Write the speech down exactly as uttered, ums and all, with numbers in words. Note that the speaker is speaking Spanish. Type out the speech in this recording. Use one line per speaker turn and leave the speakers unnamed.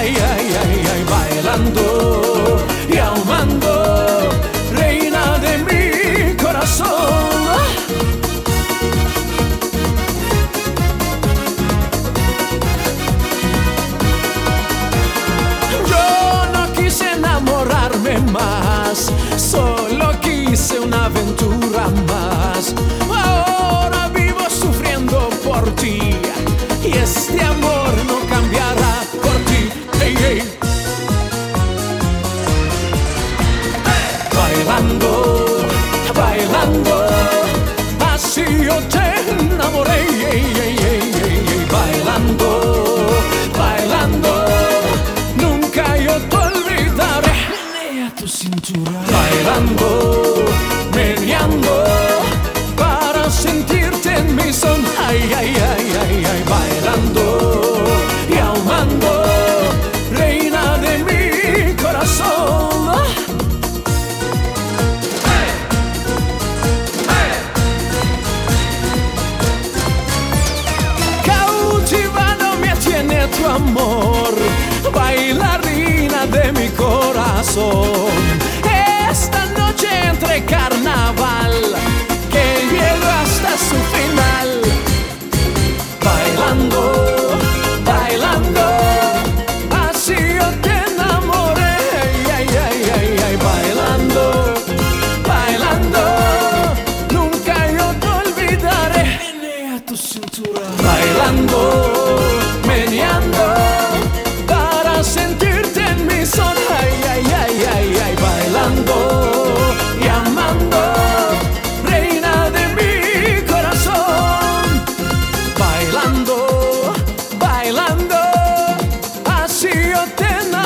ay, ay, ay, ay, bailando y amando, reina de mi corazón. Yo no quise enamorarme más, solo quise una aventura más. Ahora vivo sufriendo por ti y este amor no cambiará por ti. Hey, hey. Bailando, bailando, así yo te enamoré. Hey, hey, hey, hey, hey. Bailando, bailando, nunca yo te olvidaré. Menea tu cintura. Bailando, meneando, para sentirte en mi son. Ay, ay, ay, ay, ay, bailando y amando, reina de mi corazón. Cautivado me tiene tu amor, bailarina de mi corazón. Esta noche entre carnaval que llega hasta su final. Bailando, bailando, así yo te enamoré. Ay, ay, ay, ay, ay, bailando, bailando, nunca yo te olvidaré. Menea tu cintura. Bailando, meneando, para sentirte en mi son. Ay, ay, ay, ay, ay, bailando y amando, reina de mi corazón. Bailando, bailando, así yo te enamoré.